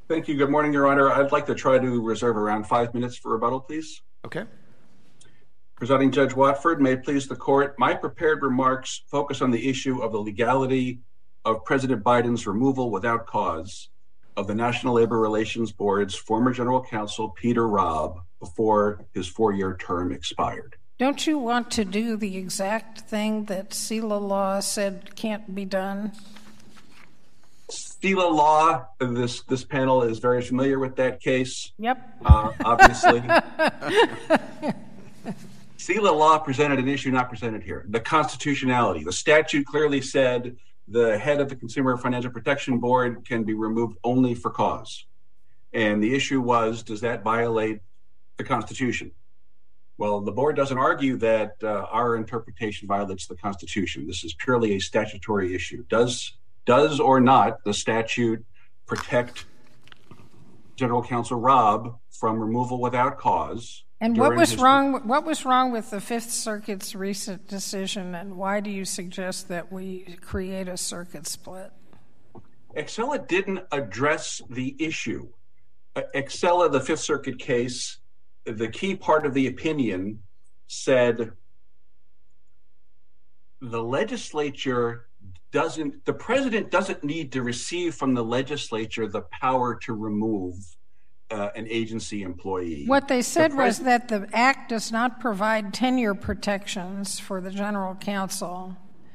Thank you. Good morning, Your Honor. I'd like to try to reserve around 5 minutes for rebuttal, please. Okay. Presiding Judge Watford, may it please the court, my prepared remarks focus on the issue of the legality of President Biden's removal without cause of the National Labor Relations Board's former general counsel, Peter Robb, before his 4-year term expired. Don't you want to do the exact thing that SELA law said can't be done? SELA law, this panel is very familiar with that case. Yep. Obviously. SELA law presented an issue not presented here, the constitutionality. The statute clearly said the head of the Consumer Financial Protection Board can be removed only for cause. And the issue was, does that violate the Constitution? Well, the board doesn't argue that our interpretation violates the Constitution. This is purely a statutory issue. Does or not the statute protect General Counsel Robb from removal without cause? And what was wrong with the Fifth Circuit's recent decision, and why do you suggest that we create a circuit split? Excella didn't address the issue. Excella, the Fifth Circuit case, the key part of the opinion said the president doesn't need to receive from the legislature the power to remove an agency employee. What they said was that the act does not provide tenure protections for the general counsel.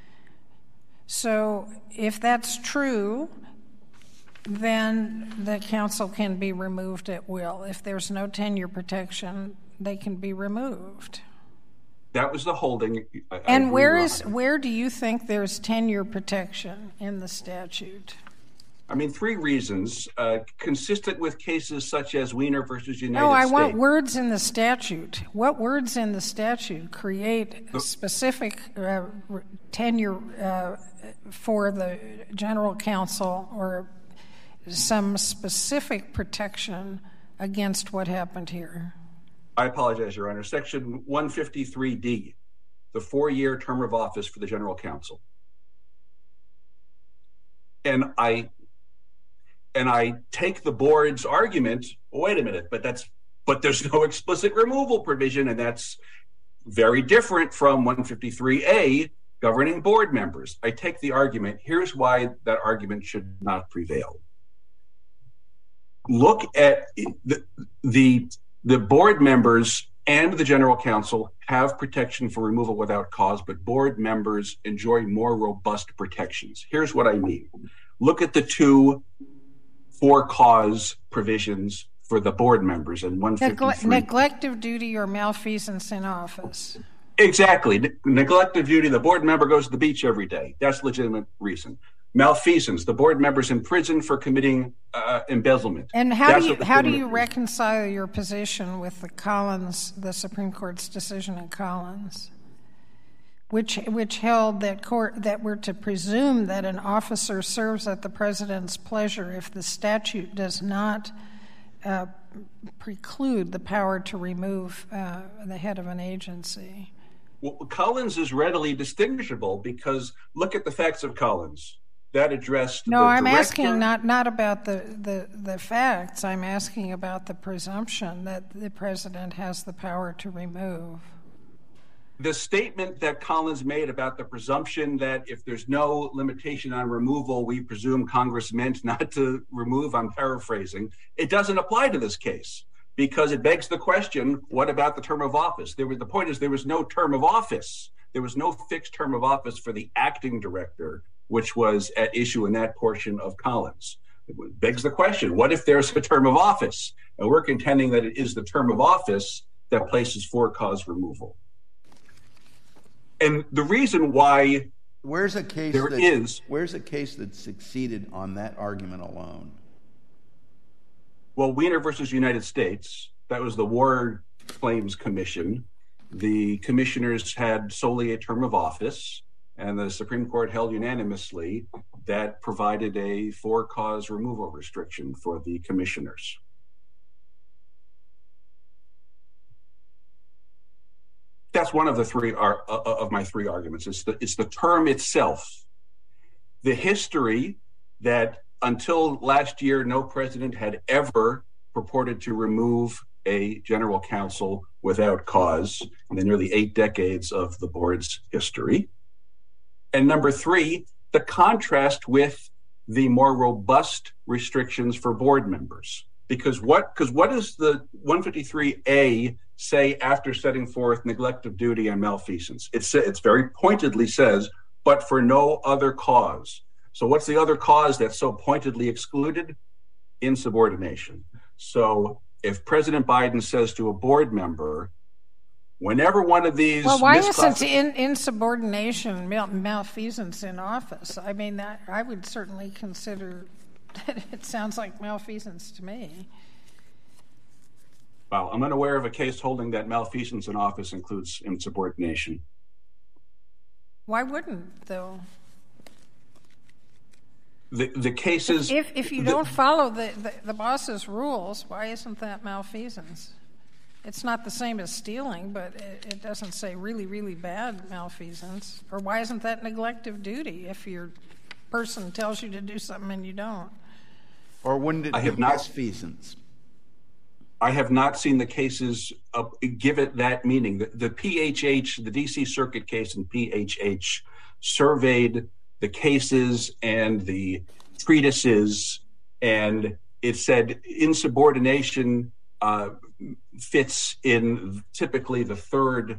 So if that's true, then the counsel can be removed at will. If there's no tenure protection, they can be removed. That was the holding. And where do you think there's tenure protection in the statute? I mean, 3 reasons, consistent with cases such as Weiner versus United States. No, I want words in the statute. What words in the statute create a specific tenure for the general counsel or some specific protection against what happened here? I apologize, Your Honor. Section 153D, the 4-year term of office for the general counsel. And I take the board's argument, wait a minute, but there's no explicit removal provision, and that's very different from 153A governing board members. I take the argument. Here's why that argument should not prevail. Look at the board members and the general counsel have protection for removal without cause, but board members enjoy more robust protections. Here's what I mean. Look at the 2 for-cause provisions for the board members in 153. Neglect of duty or malfeasance in office. Exactly. Neglect of duty, the board member goes to the beach every day. That's a legitimate reason. Malfeasance, the board member's in prison for committing embezzlement. And how do you reconcile your position with the Supreme Court's decision in Collins, which held that we're to presume that an officer serves at the president's pleasure if the statute does not preclude the power to remove the head of an agency? Well, Collins is readily distinguishable because look at the facts of Collins. That addressed No, I'm asking not about the facts. I'm asking about the presumption that the president has the power to remove. The statement that Collins made about the presumption that if there's no limitation on removal, we presume Congress meant not to remove, I'm paraphrasing, it doesn't apply to this case because it begs the question, what about the term of office? The point is there was no term of office. There was no fixed term of office for the acting director, which was at issue in that portion of Collins. It begs the question, what if there's a term of office? And we're contending that it is the term of office that places for-cause removal. And the reason why where's a case that succeeded on that argument alone? Well, Weiner versus United States, that was the War Claims Commission. The commissioners had solely a term of office, and the Supreme Court held unanimously that provided a for-cause removal restriction for the commissioners. That's one of the my three arguments. It's the term itself. The history that until last year, no president had ever purported to remove a general counsel without cause in the nearly 8 decades of the board's history. And number 3, the contrast with the more robust restrictions for board members. Because what does the 153A say after setting forth neglect of duty and malfeasance? It's very pointedly says, but for no other cause. So what's the other cause that's so pointedly excluded? Insubordination. So if President Biden says to a board member, whenever one of these... Well, why isn't insubordination malfeasance in office? I mean, that I would certainly consider that it sounds like malfeasance to me. Well, I'm unaware of a case holding that malfeasance in office includes insubordination. Why wouldn't, though? The cases... If you don't follow the boss's rules, why isn't that malfeasance? It's not the same as stealing, but it doesn't say really, really bad malfeasance. Or why isn't that neglect of duty if your person tells you to do something and you don't? Or wouldn't it be misfeasance? I have not seen the cases give it that meaning. The PHH, the D.C. Circuit case in PHH, surveyed the cases and the treatises, and it said insubordination fits in typically the third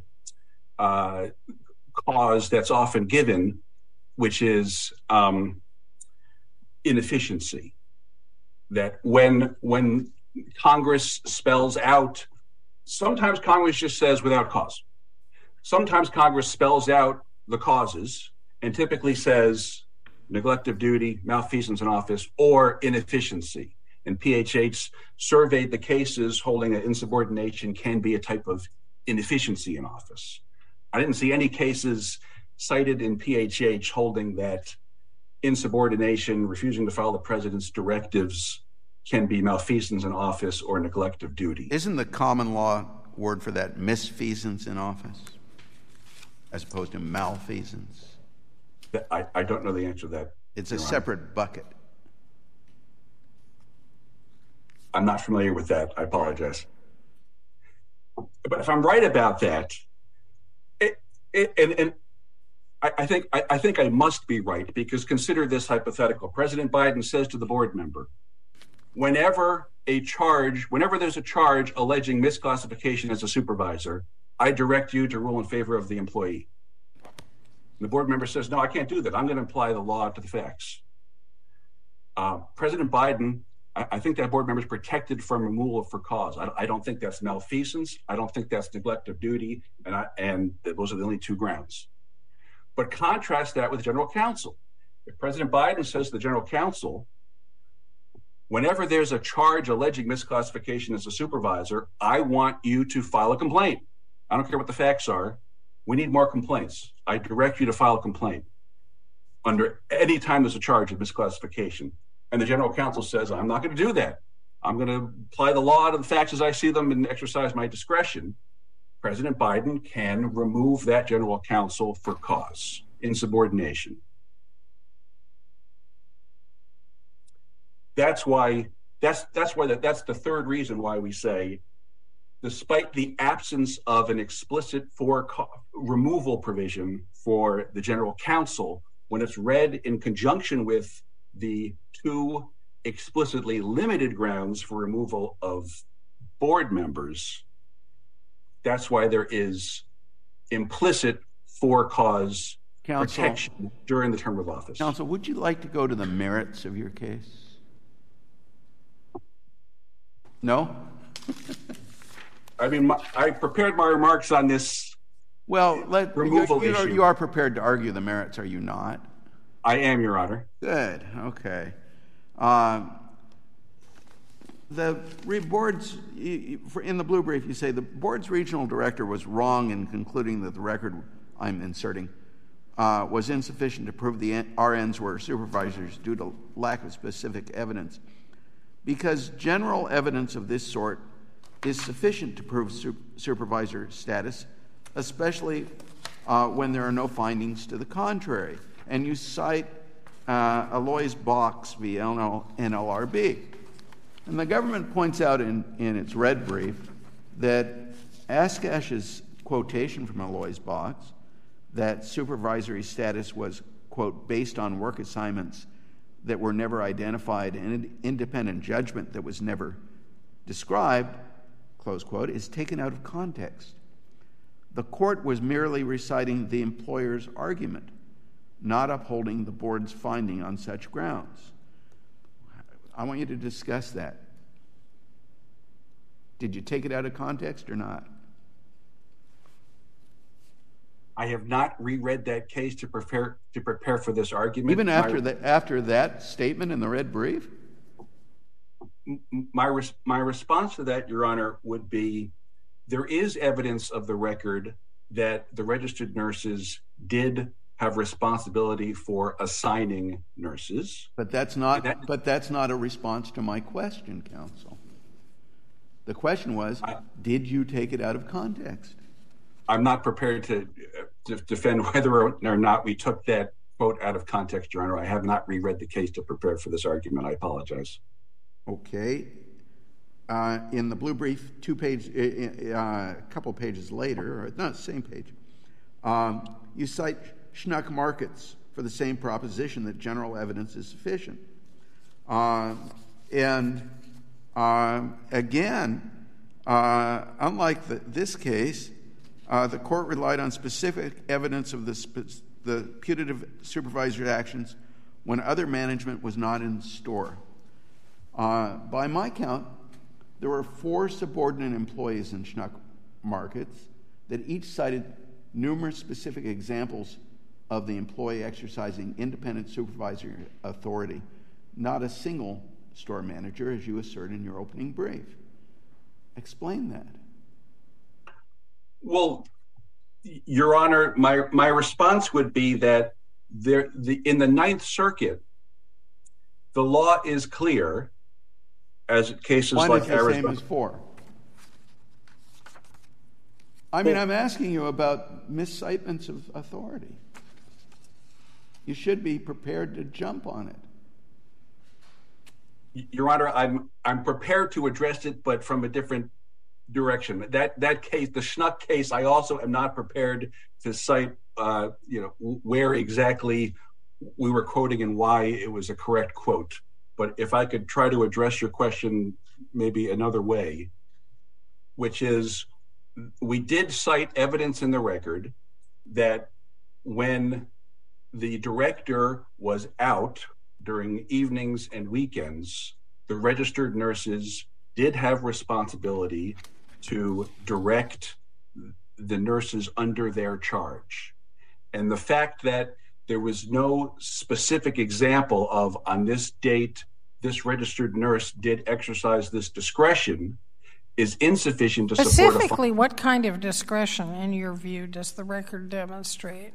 cause that's often given, which is inefficiency. That when Congress spells out, sometimes Congress just says without cause. Sometimes Congress spells out the causes and typically says neglect of duty, malfeasance in office, or inefficiency. And PHH surveyed the cases holding that insubordination can be a type of inefficiency in office. I didn't see any cases cited in PHH holding that insubordination, refusing to follow the president's directives, can be malfeasance in office or neglect of duty. Isn't the common law word for that misfeasance in office as opposed to malfeasance? I don't know the answer to that. It's a separate bucket. I'm not familiar with that. I apologize. But if I'm right about that, I think I must be right, because consider this hypothetical. President Biden says to the board member, whenever there's a charge alleging misclassification as a supervisor, I direct you to rule in favor of the employee. And the board member says, no, I can't do that. I'm going to apply the law to the facts. President Biden, I think that board member is protected from removal for cause. I don't think that's malfeasance. I don't think that's neglect of duty. And those are the only 2 grounds. But contrast that with general counsel. If President Biden says to the general counsel, whenever there's a charge alleging misclassification as a supervisor, I want you to file a complaint. I don't care what the facts are. We need more complaints. I direct you to file a complaint under any time there's a charge of misclassification. And the general counsel says, I'm not going to do that. I'm going to apply the law to the facts as I see them and exercise my discretion. President Biden can remove that general counsel for cause, insubordination. That's the third reason why we say, despite the absence of an explicit removal provision for the general counsel, when it's read in conjunction with the 2 explicitly limited grounds for removal of board members, that's why there is implicit for-cause protection during the term of office. Counsel, would you like to go to the merits of your case? No? I mean, I prepared my remarks on this removal issue. You are prepared to argue the merits, are you not? I am, Your Honor. Good. Okay. The board's, in the blue brief, you say the board's regional director was wrong in concluding that the record I'm inserting was insufficient to prove the RNs were supervisors due to lack of specific evidence. Because general evidence of this sort is sufficient to prove supervisor status, especially when there are no findings to the contrary. And you cite Alois Box v. NLRB. And the government points out in its red brief that Askash's quotation from Alois Box, that supervisory status was, quote, based on work assignments that were never identified and an independent judgment that was never described, close quote, is taken out of context. The court was merely reciting the employer's argument, not upholding the board's finding on such grounds. I want you to discuss that. Did you take it out of context or not? I have not reread that case to prepare for this argument. Even after that statement in the red brief? My response to that, Your Honor, would be there is evidence of the record that the registered nurses did have responsibility for assigning nurses. But that's not a response to my question, counsel. The question was, did you take it out of context? I'm not prepared to defend whether or not we took that quote out of context, Your Honor. I have not reread the case to prepare for this argument. I apologize. Okay. In the blue brief, a couple pages later, or not the same page, you cite Schnuck Markets for the same proposition that general evidence is sufficient. Again, unlike this case, the court relied on specific evidence of the putative supervisory actions when other management was not in store. By my count, there were 4 subordinate employees in Schnuck Markets that each cited numerous specific examples of the employee exercising independent supervisory authority, not a single store manager, as you assert in your opening brief. Explain that. Well, Your Honor, my response would be that in the Ninth Circuit, the law is clear, as cases like Arizona. One is the same as 4. I'm asking you about miscitations of authority. You should be prepared to jump on it. Your Honor, I'm prepared to address it, but from a different direction. That case, the Schnuck case, I also am not prepared to cite, where exactly we were quoting and why it was a correct quote. But if I could try to address your question maybe another way, which is we did cite evidence in the record that when the director was out during evenings and weekends, the registered nurses did have responsibility to direct the nurses under their charge. And the fact that there was no specific example of, on this date, this registered nurse did exercise this discretion is insufficient to support Specifically, what kind of discretion, in your view, does the record demonstrate?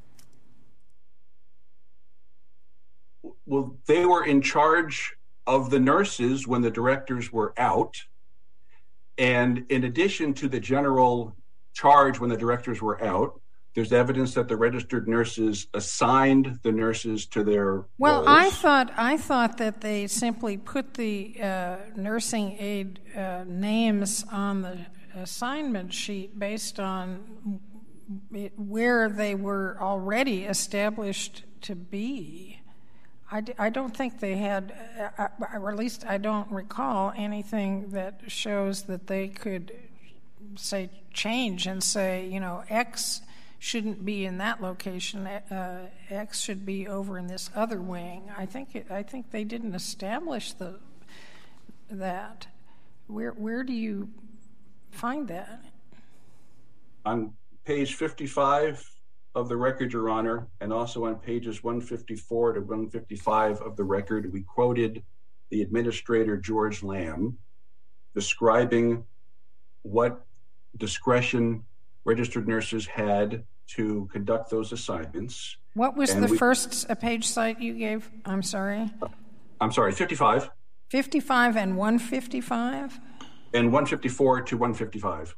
Well, they were in charge of the nurses when the directors were out. And in addition to the general charge when the directors were out, there's evidence that the registered nurses assigned the nurses to their Well, roles. I thought that they simply put the nursing aide names on the assignment sheet based on where they were already established to be. I don't think they had, or at least I don't recall anything that shows that they could, say, change and say, X shouldn't be in that location. X should be over in this other wing. I think they didn't establish that. Where do you find that? On page 55 of the record, Your Honor, and also on pages 154 to 155 of the record, we quoted the administrator, George Lamb, describing what discretion registered nurses had to conduct those assignments. What was the first page cite you gave? I'm sorry. 55. 55 and 155? And 154 to 155.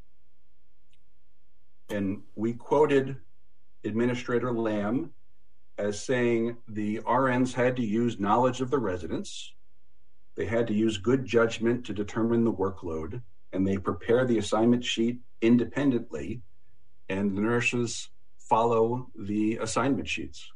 And we quoted Administrator Lamb as saying the RNs had to use knowledge of the residents, they had to use good judgment to determine the workload, and they prepare the assignment sheet independently, and the nurses follow the assignment sheets.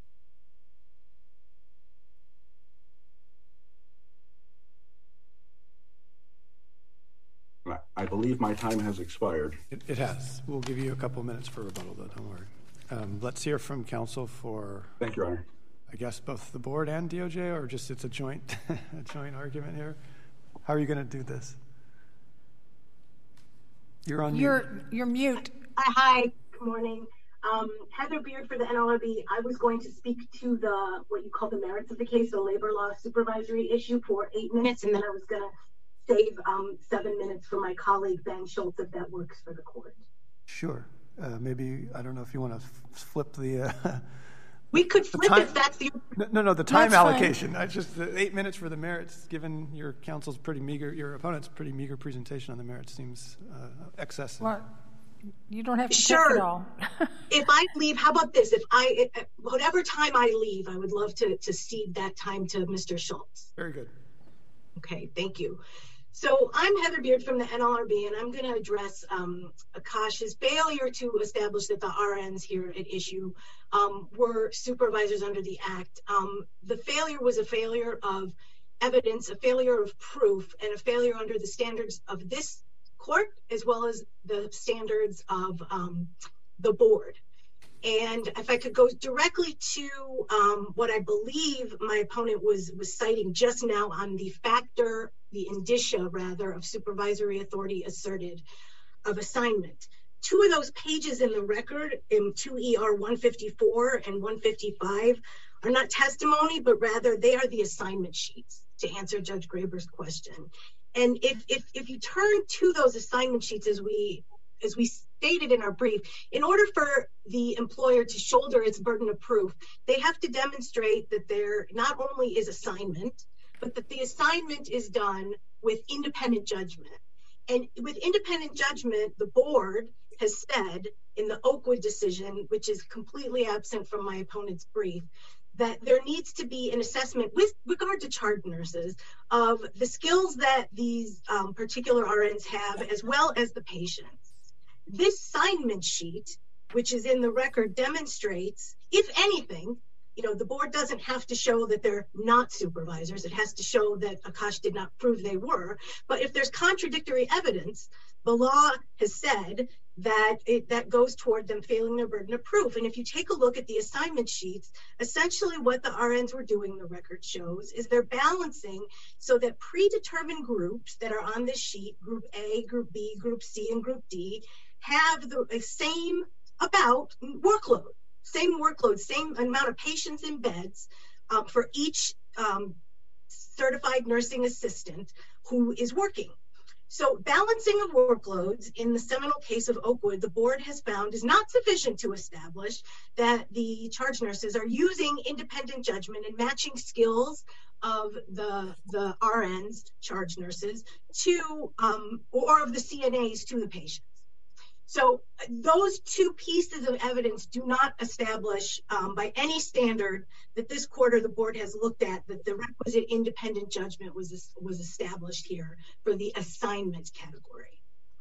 I believe my time has expired. It has. We'll give you a couple minutes for rebuttal, though. Don't worry. Let's hear from counsel for. Thank you, Your Honor. I guess both the board and DOJ, or just it's a joint, argument here. How are you going to do this? You're on mute. You're mute. Hi. Good morning. Heather Beard for the NLRB. I was going to speak to the what you call the merits of the case, the labor law supervisory issue, for 8 minutes, and then I was going to save 7 minutes for my colleague Ben Schultz, if that works for the court. Sure. Maybe, I don't know if you want to flip the... we could flip if that's the... No, the time allocation. Just the 8 minutes for the merits, given your counsel's pretty meager, your opponent's pretty meager presentation on the merits seems excessive. Well, you don't have to sure. take it all. If I leave, how about this? Whatever time I leave, I would love to cede that time to Mr. Schultz. Very good. Okay, thank you. So I'm Heather Beard from the NLRB, and I'm going to address Akash's failure to establish that the RNs here at issue were supervisors under the Act. The failure was a failure of evidence, a failure of proof, and a failure under the standards of this court, as well as the standards of the board. And if I could go directly to what I believe my opponent was citing just now on the indicia of supervisory authority asserted of assignment. 2 of those pages in the record, in 2 ER 154 and 155, are not testimony, but rather they are the assignment sheets, to answer Judge Graber's question. And if you turn to those assignment sheets, as we stated in our brief, in order for the employer to shoulder its burden of proof, they have to demonstrate that there not only is assignment, but that the assignment is done with independent judgment. And with independent judgment, the board has said in the Oakwood decision, which is completely absent from my opponent's brief, that there needs to be an assessment with regard to charge nurses of the skills that these particular RNs have, as well as the patients. This assignment sheet, which is in the record, demonstrates, if anything, the board doesn't have to show that they're not supervisors. It has to show that Akash did not prove they were. But if there's contradictory evidence, the law has said that that goes toward them failing their burden of proof. And if you take a look at the assignment sheets, essentially what the RNs were doing, the record shows, is they're balancing so that predetermined groups that are on this sheet, Group A, Group B, Group C, and Group D, have the same workload, same amount of patients in beds for each certified nursing assistant who is working. So balancing of workloads in the seminal case of Oakwood, the board has found is not sufficient to establish that the charge nurses are using independent judgment and matching skills of the RNs, charge nurses, to or of the CNAs to the patients. So those 2 pieces of evidence do not establish by any standard that this court or the board has looked at that the requisite independent judgment was established here for the assignment category.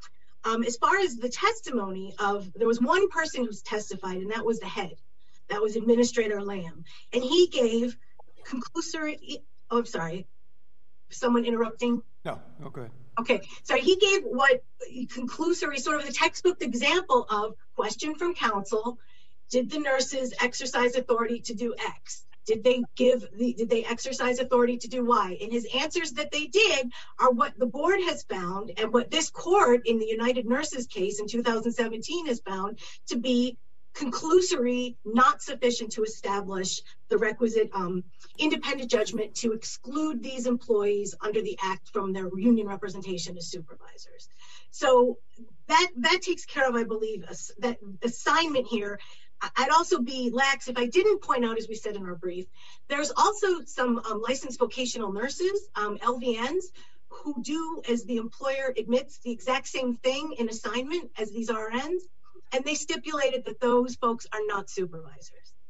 As far as the testimony there was one person who's testified, and that was the head. That was Administrator Lamb. And he gave conclusory, oh, I'm sorry, someone interrupting? No, good. Okay, so he gave what conclusory, sort of the textbook example of question from counsel. Did the nurses exercise authority to do X? Did they exercise authority to do Y? And his answers that they did are what the board has found and what this court in the United Nurses case in 2017 has found to be conclusory, not sufficient to establish the requisite independent judgment to exclude these employees under the Act from their union representation as supervisors. So that takes care of, I believe, that assignment here. I'd also be lax if I didn't point out, as we said in our brief, there's also some licensed vocational nurses, LVNs, who do, as the employer admits, the exact same thing in assignment as these RNs. And they stipulated that those folks are not supervisors.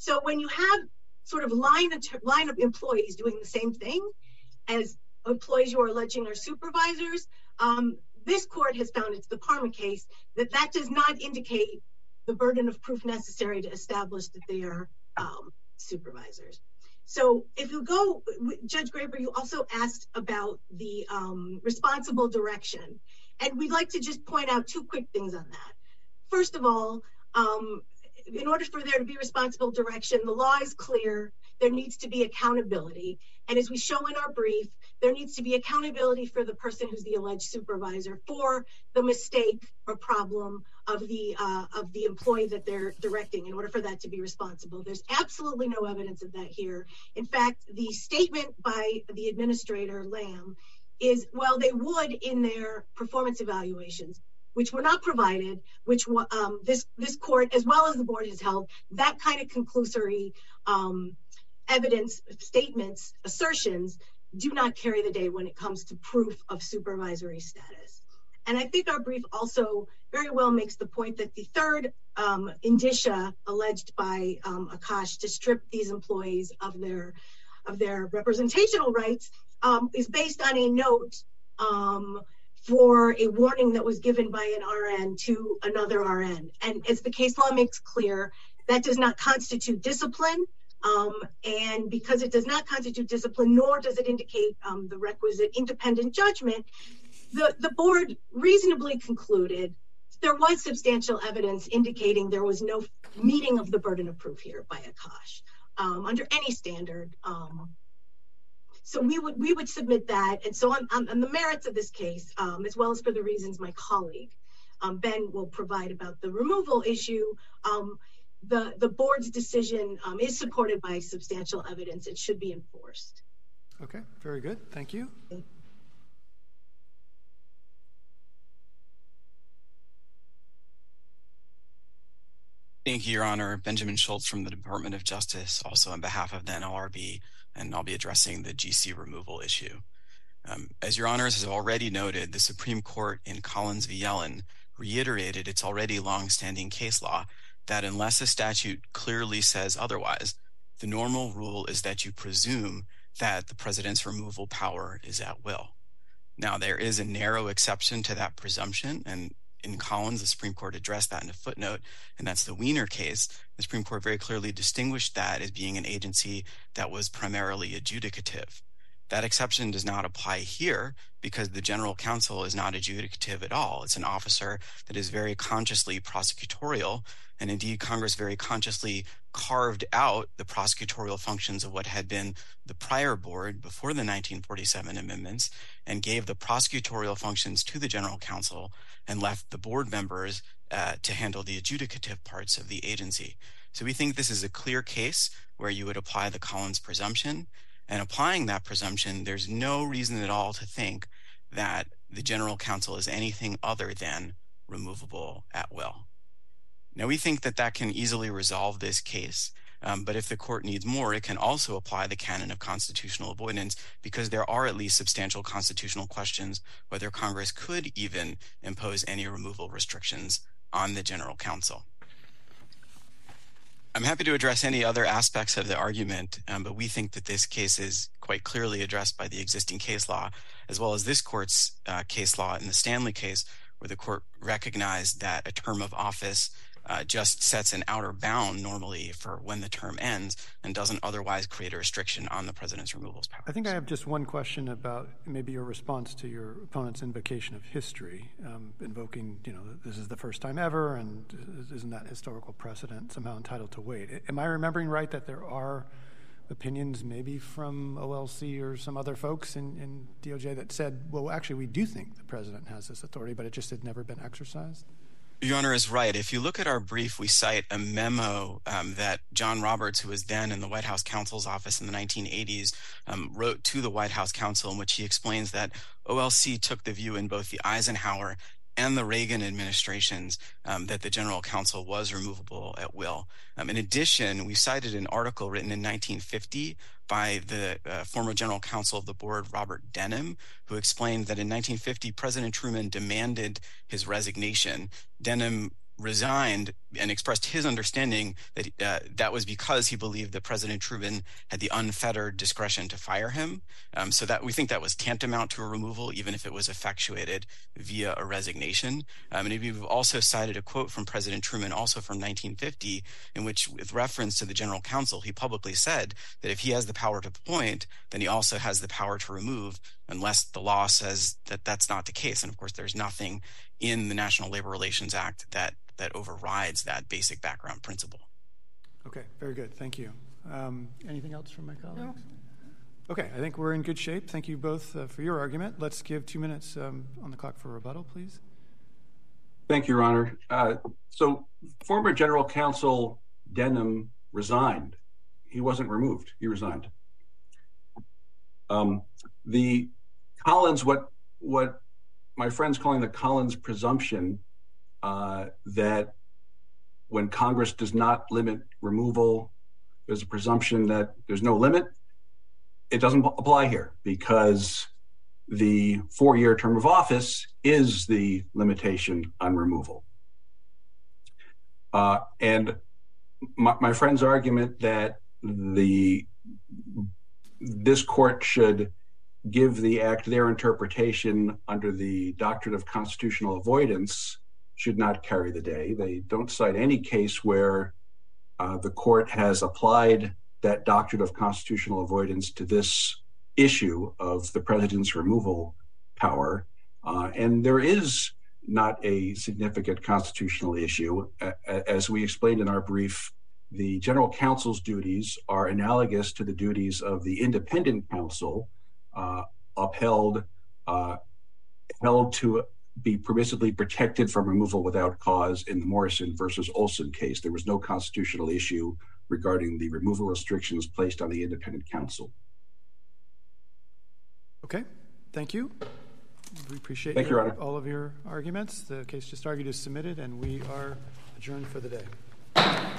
So when you have sort of line of employees doing the same thing as employees you are alleging are supervisors, this court has found, it's the Parma case, that does not indicate the burden of proof necessary to establish that they are supervisors. So if you go, Judge Graber, you also asked about the responsible direction. And we'd like to just point out two quick things on that. First of all, in order for there to be responsible direction, the law is clear. There needs to be accountability. And as we show in our brief, there needs to be accountability for the person who's the alleged supervisor for the mistake or problem of the employee that they're directing in order for that to be responsible. There's absolutely no evidence of that here. In fact, the statement by the administrator, Lamb, is, well, they would in their performance evaluations, which were not provided, which this court, as well as the board, has held. That kind of conclusory evidence, statements, assertions do not carry the day when it comes to proof of supervisory status. And I think our brief also very well makes the point that the third indicia alleged by Akash to strip these employees of their representational rights is based on a note for a warning that was given by an RN to another RN. And as the case law makes clear, that does not constitute discipline. And because it does not constitute discipline, nor does it indicate the requisite independent judgment, the board reasonably concluded there was substantial evidence indicating there was no meeting of the burden of proof here by Akash under any standard. So we would submit that. And so on the merits of this case, as well as for the reasons my colleague Ben will provide about the removal issue, the board's decision is supported by substantial evidence. It should be enforced. Okay, very good. Thank you. Thank you, Your Honor. Benjamin Schultz from the Department of Justice, also on behalf of the NLRB, and I'll be addressing the GC removal issue. As Your Honors has already noted, the Supreme Court in Collins v. Yellen reiterated its already long-standing case law that unless a statute clearly says otherwise, the normal rule is that you presume that the president's removal power is at will. Now, there is a narrow exception to that presumption, and in Collins, the Supreme Court addressed that in a footnote, and that's the Wiener case. The Supreme Court very clearly distinguished that as being an agency that was primarily adjudicative. That exception does not apply here because the general counsel is not adjudicative at all. It's an officer that is very consciously prosecutorial, and indeed Congress very consciously carved out the prosecutorial functions of what had been the prior board before the 1947 amendments and gave the prosecutorial functions to the general counsel and left the board members to handle the adjudicative parts of the agency. So we think this is a clear case where you would apply the Collins presumption. And applying that presumption, there's no reason at all to think that the general counsel is anything other than removable at will. Now, we think that that can easily resolve this case, but if the court needs more, it can also apply the canon of constitutional avoidance because there are at least substantial constitutional questions whether Congress could even impose any removal restrictions on the general counsel. I'm happy to address any other aspects of the argument, but we think that this case is quite clearly addressed by the existing case law, as well as this court's case law in the Stanley case, where the court recognized that a term of office just sets an outer bound normally for when the term ends and doesn't otherwise create a restriction on the president's removal powers. I think I have just one question about maybe your response to your opponent's invocation of history, invoking, this is the first time ever, and isn't that historical precedent somehow entitled to weight? Am I remembering right that there are opinions maybe from OLC or some other folks in DOJ that said, well, actually, we do think the president has this authority, but it just had never been exercised? Your Honor is right. If you look at our brief, we cite a memo that John Roberts, who was then in the White House counsel's office in the 1980s, wrote to the White House counsel, in which he explains that OLC took the view in both the Eisenhower and the Reagan administrations that the general counsel was removable at will. In addition, we cited an article written in 1950 by the former general counsel of the board, Robert Denham, who explained that in 1950, President Truman demanded his resignation. Denham resigned and expressed his understanding that that was because he believed that President Truman had the unfettered discretion to fire him. So that we think that was tantamount to a removal, even if it was effectuated via a resignation. And we've also cited a quote from President Truman, also from 1950, in which, with reference to the general counsel, he publicly said that if he has the power to appoint, then he also has the power to remove, unless the law says that that's not the case. And of course, there's nothing in the National Labor Relations Act that overrides that basic background principle. Okay, very good. Thank you. Anything else from my colleagues? No. Okay, I think we're in good shape. Thank you both for your argument. Let's give 2 minutes on the clock for rebuttal, please. Thank you, Your Honor. So former General Counsel Denham resigned. He wasn't removed. He resigned. The Collins, what my friend's calling the Collins presumption, that when Congress does not limit removal, there's a presumption that there's no limit. It doesn't apply here because the 4-year term of office is the limitation on removal. And my friend's argument that this court should give the act their interpretation under the doctrine of constitutional avoidance should not carry the day. They don't cite any case where the court has applied that doctrine of constitutional avoidance to this issue of the president's removal power. And there is not a significant constitutional issue. As we explained in our brief, the general counsel's duties are analogous to the duties of the independent counsel, held to be permissibly protected from removal without cause in the Morrison versus Olson case. There was no constitutional issue regarding the removal restrictions placed on the independent counsel. Okay, thank you. We appreciate all of your arguments. The case just argued is submitted, and we are adjourned for the day.